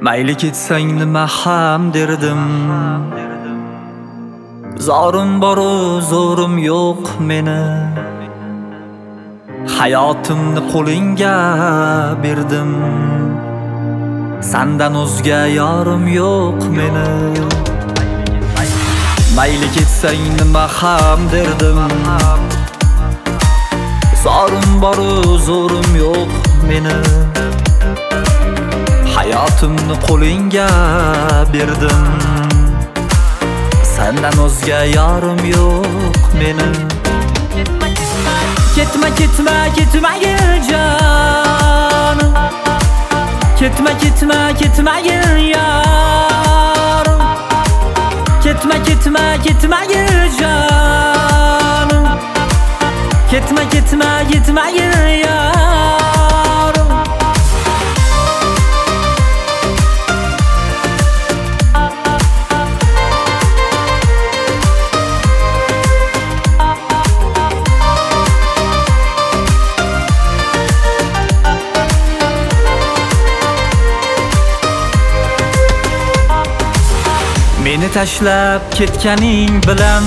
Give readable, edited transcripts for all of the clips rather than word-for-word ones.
Mayli ketsang nima ham derdim. Zorim boru zo'rim yo'q meni. Hayotimni qo'lingga berdim. Sandan o'zga yorim yo'q meni. Mayli ketsang nima ham derdim. Zorim boru zo'rim yo'q meni. Hayotimni qo'lingga berdim. Sandan o'zga yorim yo'q meni. Ketma, ketma, ketmagin jonim. Ketma, ketma, ketmagin yorim. Ketma, ketma, ketmagin jonim. Ketma, ketma, ketmagin yorim. Meni tashlab ketganing bilan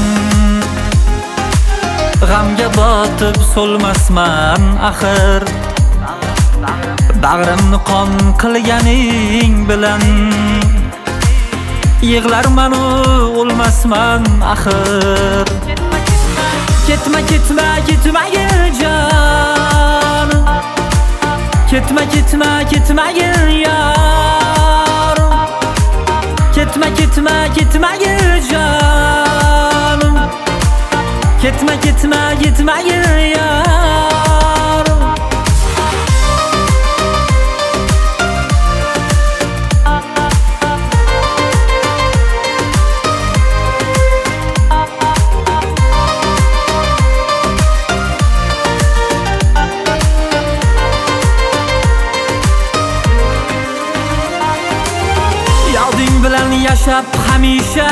g'amga botib so'lmasman axir. Bag'rimni qon qilganing bilan yig'larman u o'lmasman axir. Ketma, ketma, ketmagin jonim. Ketma, ketma, ketmagin yorim. Ketma, ketma, ketmagin jonim. Ketma, ketma, ketmagin yorim. Yoding bilan yashab hamisha,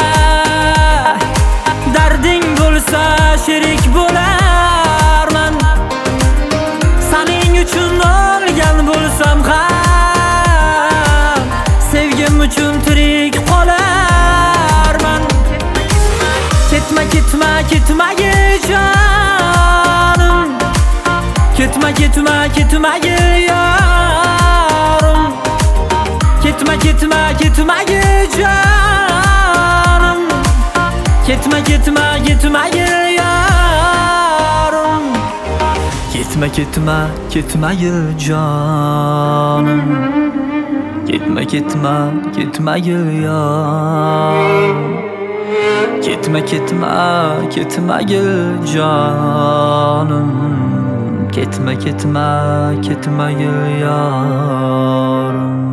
darding bo'lsa sherik bo'larman. Sening uchun o'lgan bo'lsam ham, sevgim uchun tirik qolarman. Ketma, ketma, ketmagin jonim. Ketma, ketma, ketmagin yorim. Ketma, ketma, ketmagin jonim. Ketma, ketma, ketmagin yorim. Ketma, ketma, ketmagin jonim. Ketma, ketma, ketmagin yorim. Ketma, ketma, ketmagin jonim. Ketma, ketma, ketmagin yorim.